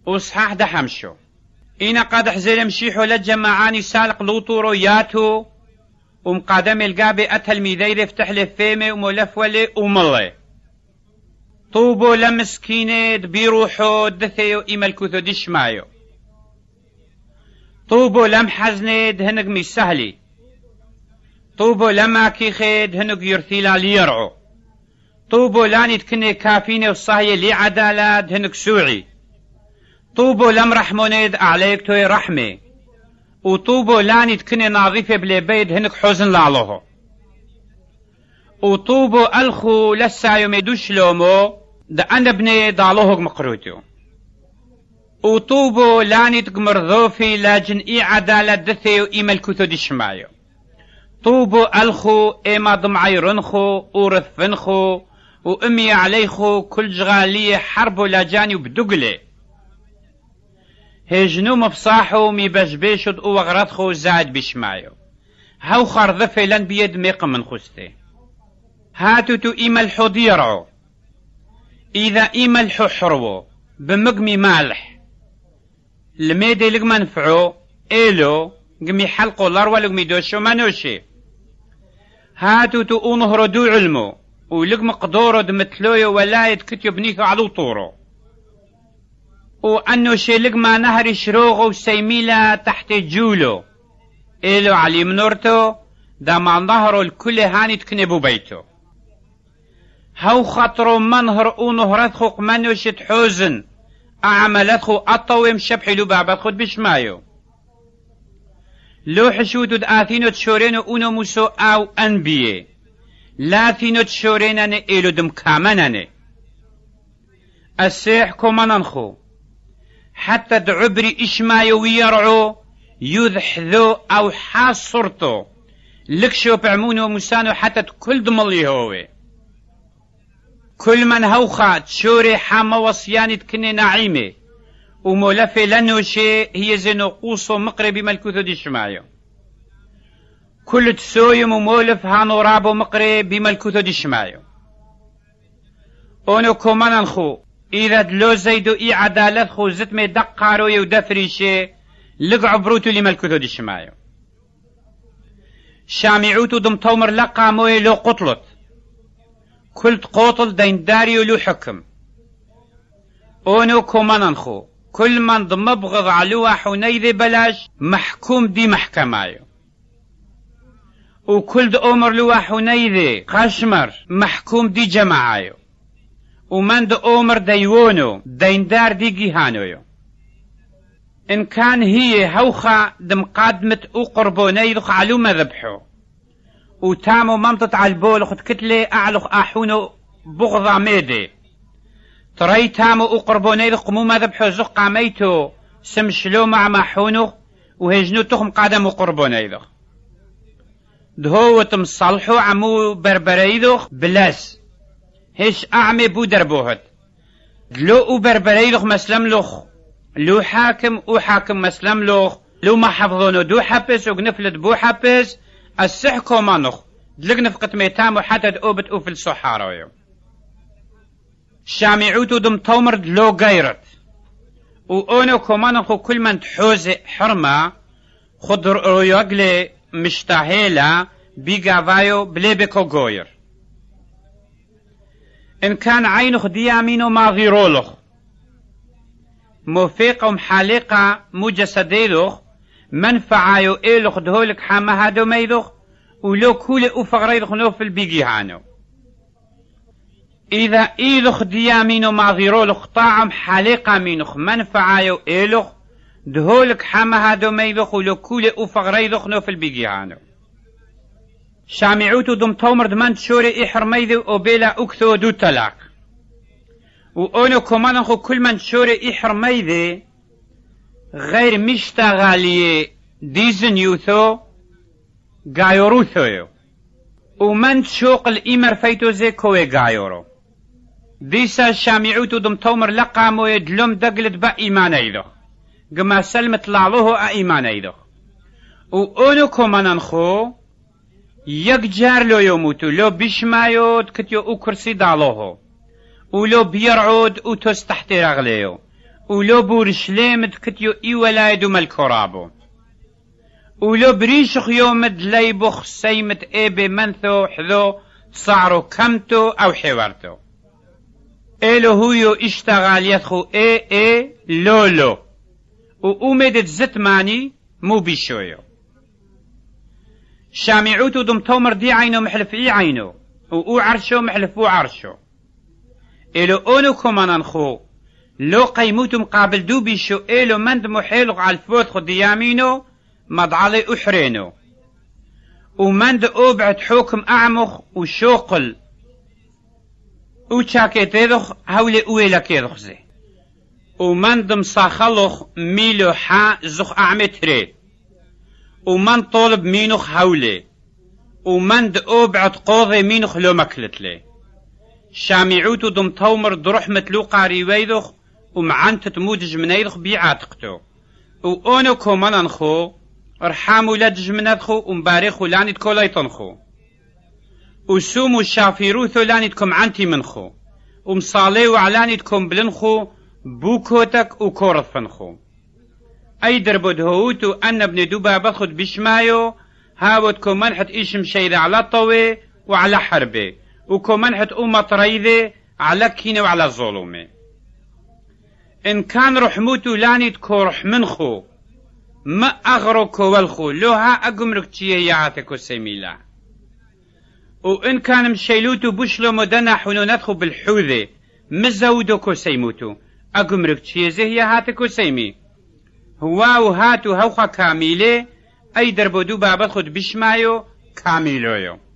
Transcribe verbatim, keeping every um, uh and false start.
وصحاح دحمشو إنا قد حزيل مشيحو لجماعاني سالق لوطورو ياتو ومقادم القابي أتل ميذيذ افتح لي فيمي ومولف ولي ومالي طوبو لمسكينة بيروحو دثيو إما الكوثو ديش مايو طوبو لم حزند هنق مي سهلي طوبو لما كيخيد هنق يرثيلا ليرعو طوبو لاني تكني كافيني وصاهي لي عدالات هنق سوعي طوبو لم رحمونيد عليك توي رحمي وطوبو لاني تكني نظيفة بلي بيد هنك حزن لعلوه وطوبو ألخو لسا يميدوش لومو دا أنا بني دالوه مقروتو وطوبو لاني تقمرذوفي لاجن إي عدالة دثيو إيما الكوثو ديشمايو طوبو ألخو إيما ضمعي رنخو ورثفنخو وأمي عليخو كل جغالية حربو لاجاني وبدقلي هجنو مفصاحو مي بشبيشد او وغراتخو زاد بشمايو هاو خرذفي لن بيد ميق من خستي هاتو تو إيما الحو ديرعو إذا إيما الحو حرو بمقمي مالح الميدي لق منفعو إيلو قمي حلقو لاروا لقمي دوشو منوشي هاتو تو او نهرو دو علمو ولق مقدورو دمتلويو ولايد كتيو بنيثو علو طورو وأنو شيلق ما نهر شروغو وسيميلا تحت جولو إلو علي منورتو دا ما نهرو الكل هاني تكنبو بيتو هاو خطرو منهر او نهرتخو قمانو شت حوزن أعملتخو أطوي مشبحي لو بابت خود بشمايو لو حشودو دآثينو تشورينو اونو موسو أو أنبيه لا ثينو تشوريناني إلو دم كامناني السيح كومانانخو حتى دعبري إشمايو ويرعو يذحذو أو حاصرتو لكشو بعمونو ومسانو حتى كل دمالي هوي كل من هوخا تشوري حاما وصياني تكني نعيمي ومولفي لنوشي هي زينو قوصو مقربي ملكوثو دي شمايو كل تسويم ومولف هانو رابو مقرب بملكوثو دي شمايو اونو كومانا نخو إذا دلو زيدو إي عدالت خو زتمي دقارو يودفريشي لقع بروتو لملكوثو دي شمايو شامعوتو دم تومر لقا موي لو قطلت كلت قوطل دين داريو لو حكم اونو كومانان خو كل من ضم بغض علوها حنيذي بلاش محكوم دي محكمايو وكل دو أمر لوها حنيذي قشمر محكوم دي جماعايو ومن دو أمر ديونو دين دار دي جيهانويو إن كان هي هوخا دم قادمة أو قربوني ذخ علومة ذبحو وتامو منطت على البول خد كتلي أعلق أحونو بغضة ميدي تري تامو أو قربوني ذخ مو ما ذبحو زخ قاميتو سمشلو مع محونو وهجنو تخم قادم قربوني ذخ دهو تمصلحو عمو بربري ذخ بلاس هش أعمي بو دربوهد دلو أو بربري ذخ مسلم لخ لو حاكم او حاكم مسلم لوخ لو ما حفظونو دو حبس وقنفلت بو حبس السحكو مانوخ دلق نفقت ميتامو حتى دقوبت او في الصحارة شامعوتو دم تومر دلو غيرت و اونو كومانوخو كل من تحوز حرمة خد رويقلي مشتاهيلا بيقافايو بليبكو غوير ان كان عينوخ ديامينو ما غيرولوخ موفيقة ومحالقة مجسديدوخ منفعايو إيلوخ دهولك حاما هادو ميدوخ ولو كولي أفغريدوخ نوف البيجيهانو إذا إيلوخ ديامينو ما غيرولوخ طاعم حالقة مينوخ منفعايو إيلوخ دهولك حاما هادو ميدوخ ولو كولي أفغريدوخ نوف البيجيهانو شامعوتو دم تومر دمان تشوري إحر ميدو وبيلا أكثو دو تلاق وأونو كمان خو كل من شوري إحرميذي غير مشتغالية ديزن يوثو غايوروثو ومن تشوق الإمر فيتو زي كوي غايورو ديسا شامعوتو دم تومر لقامو يدلوم دقلت با إيمان ايدو قما سلمت لعلوه ايمان ايدو وأونو كمان خو يك جار لو يموتو لو بشمايود كتيو او كرسي دالوهو ولو بيرعود وتوس تحت رغليو ولو بورشليمت كتيو اي ولايدو مالكورابو ولو بريشخ يومد ليبخ سيمت ايبي منثو حذو تصعرو كمتو او حوارتو إلو هويو اشتغال يدخو اي اي لولو وأمدت زتماني مو بيشويو شامعوتو دم تومر دي عينو محلف اي عينو وأو عرشو محلفو عرشو إلو اونو كمان خو لو قيموتو مقابل دو بيشو إلو مند محيلق على الفوت خو ديامينو مضعلي أحرينو ومند أوبعت حكم أعمخ وشوقل وشاكيتيدخ هولي أويلا كيدخزي ومند مصاخلخ ميلو حا زخ أعمتري ومن طولب مينوخ هولي ومند أوبعت قوضي مينوخ لو مكلتلي شامعوتو دم تومر دروح متلو قاري ويدخ ومعنت تمودج منيدخ بيعاتقتو وأونو كومانان خو ارحامو لدج منادخو ومباريخو لانيت كولايتنخو وسومو شافيروثو لانيتكم عنتي منخو ومصاليو علانيتكم بلنخو بوكوتك وكورثفنخو اي دربو دهوتو ان ابن دوبا بخد بشمايو هاوتكم منحت ايشم شيدة على طوي وعلى حربي وكم منحت امة طريذي على كينة وعلى الظلومي ان كان رحموتو لانيتكو رحمنخو ما أغرقو والخو لوها أقمرك تيه يعاتكو سيميلا وإن كان مشيلوتو بشلو مدنا حنوناتخو بالحوذي مزودوكو سيموتو أقمرك تيه زهيا هاتكو سيمي هواو هاتو هوخا كاميلي أي دربو دو بابد خود بشمايو كاميلويو